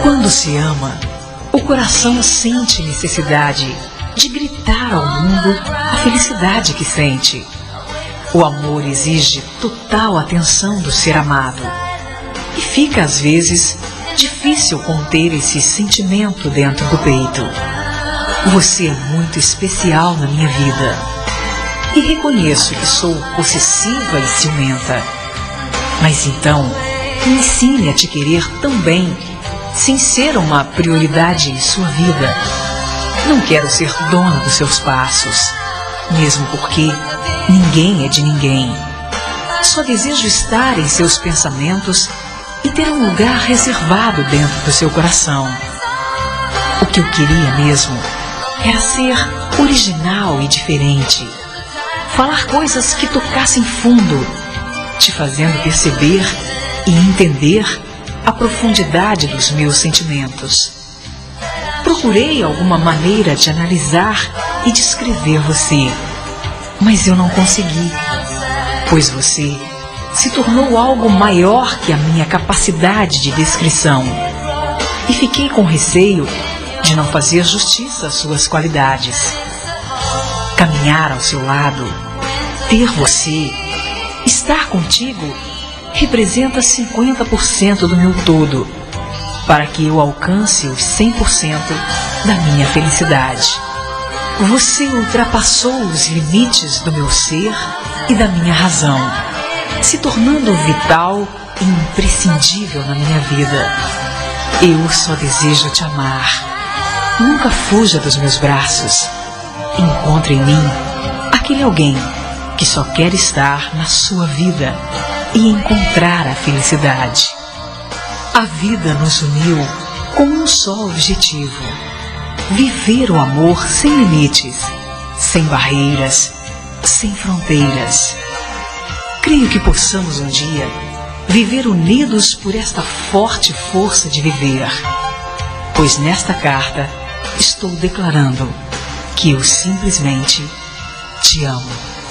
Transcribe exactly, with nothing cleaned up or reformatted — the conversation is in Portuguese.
Quando se ama, o coração sente necessidade de gritar ao mundo a felicidade que sente. O amor exige total atenção do ser amado. E fica, às vezes, difícil conter esse sentimento dentro do peito. Você é muito especial na minha vida. E reconheço que sou possessiva e ciumenta. Mas então, me ensine a te querer também, sem ser uma prioridade em sua vida. Não quero ser dona dos seus passos, mesmo porque ninguém é de ninguém. Só desejo estar em seus pensamentos e ter um lugar reservado dentro do seu coração. O que eu queria mesmo era ser original e diferente. Falar coisas que tocassem fundo, te fazendo perceber e entender a profundidade dos meus sentimentos. Procurei alguma maneira de analisar e descrever você, mas eu não consegui, pois você se tornou algo maior que a minha capacidade de descrição. E fiquei com receio de não fazer justiça às suas qualidades. Caminhar ao seu lado, ter você, estar contigo, representa cinquenta por cento do meu todo, para que eu alcance os cem por cento da minha felicidade. Você ultrapassou os limites do meu ser e da minha razão, se tornando vital e imprescindível na minha vida. Eu só desejo te amar. Nunca fuja dos meus braços. Encontre em mim aquele alguém que só quer estar na sua vida e encontrar a felicidade. A vida nos uniu com um só objetivo: viver o amor sem limites, sem barreiras, sem fronteiras. Creio que possamos um dia viver unidos por esta forte força de viver, pois nesta carta estou declarando que eu simplesmente te amo.